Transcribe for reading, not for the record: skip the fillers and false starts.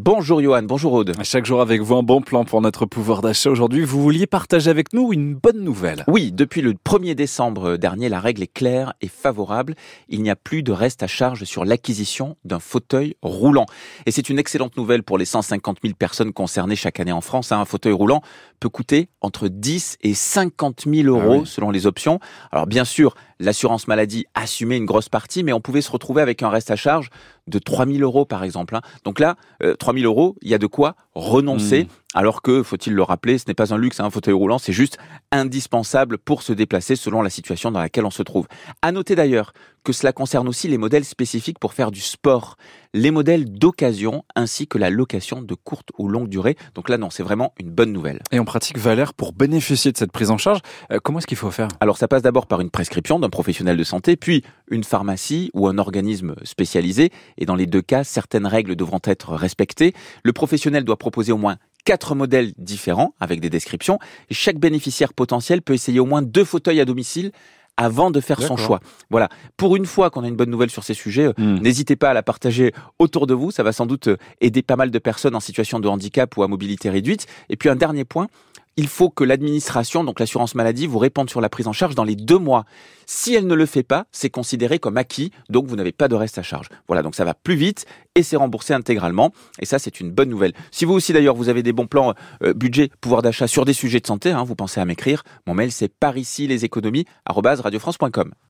Bonjour Johan, bonjour Aude. Chaque jour avec vous, un bon plan pour notre pouvoir d'achat. Aujourd'hui, vous vouliez partager avec nous une bonne nouvelle. Oui, depuis le 1er décembre dernier, la règle est claire et favorable. Il n'y a plus de reste à charge sur l'acquisition d'un fauteuil roulant. Et c'est une excellente nouvelle pour les 150 000 personnes concernées chaque année en France. Un fauteuil roulant peut coûter entre 10 et 50 000 euros selon les options. Alors bien sûr, l'assurance maladie assumait une grosse partie, mais on pouvait se retrouver avec un reste à charge de 3 000 euros par exemple. Donc là, 3 000 euros, il y a de quoi renoncer. Alors que, faut-il le rappeler, ce n'est pas un luxe, un fauteuil roulant, c'est juste indispensable pour se déplacer selon la situation dans laquelle on se trouve. À noter d'ailleurs que cela concerne aussi les modèles spécifiques pour faire du sport, les modèles d'occasion ainsi que la location de courte ou longue durée. Donc là, non, c'est vraiment une bonne nouvelle. Et en pratique, Valère, pour bénéficier de cette prise en charge, comment est-ce qu'il faut faire ? Alors ça passe d'abord par une prescription d'un professionnel de santé, puis une pharmacie ou un organisme spécialisé. Et dans les deux cas, certaines règles devront être respectées. Le professionnel doit proposer au moins 4 modèles différents avec des descriptions. Et chaque bénéficiaire potentiel peut essayer au moins 2 fauteuils à domicile avant de faire son choix. Voilà. Pour une fois qu'on a une bonne nouvelle sur ces sujets, n'hésitez pas à la partager autour de vous. Ça va sans doute aider pas mal de personnes en situation de handicap ou à mobilité réduite. Et puis un dernier point, il faut que l'administration, donc l'assurance maladie, vous réponde sur la prise en charge dans les 2 mois. Si elle ne le fait pas, c'est considéré comme acquis, donc vous n'avez pas de reste à charge. Voilà, donc ça va plus vite et c'est remboursé intégralement. Et ça, c'est une bonne nouvelle. Si vous aussi, d'ailleurs, vous avez des bons plans budget, pouvoir d'achat sur des sujets de santé, vous pensez à m'écrire. Mon mail, c'est paricileséconomies@radiofrance.com.